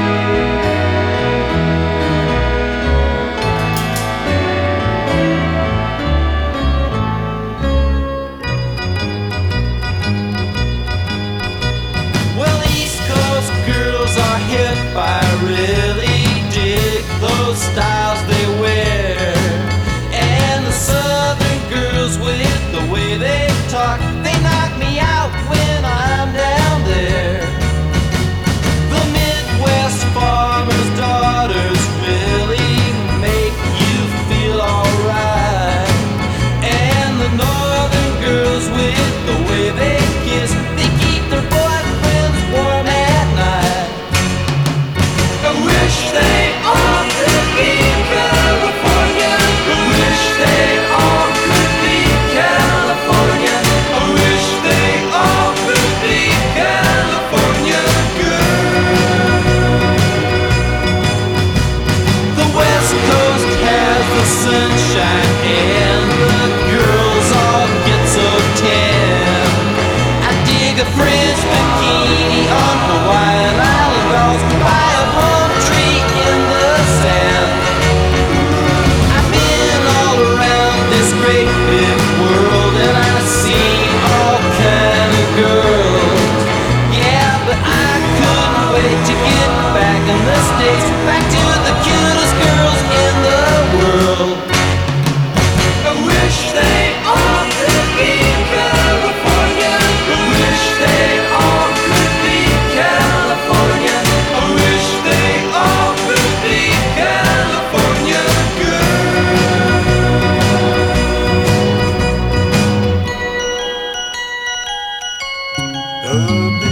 Well, East Coast girls are hip. I really dig those styles they wear. And the Southern girls with the way they talk, they knock me out when I'm down there. The Midwest farmers' daughters really make you feel alright. And the Northern girls with the way they kiss, they keep their boyfriends warm at night. I wish they all could be California. I wish they all could be California. I wish they all could be California girls. The West Coast has the sunshine and the girls all get so tan. I dig a French bikini on Hawaiian Island girls by a palm tree in the sand. I've been all around this great big world and I've seen all kind of girls. Yeah, but I couldn't wait to get back in the States, back to the cutest girls in the world. I wish they all could be California. I wish they all could be California. I wish they all could be California girls.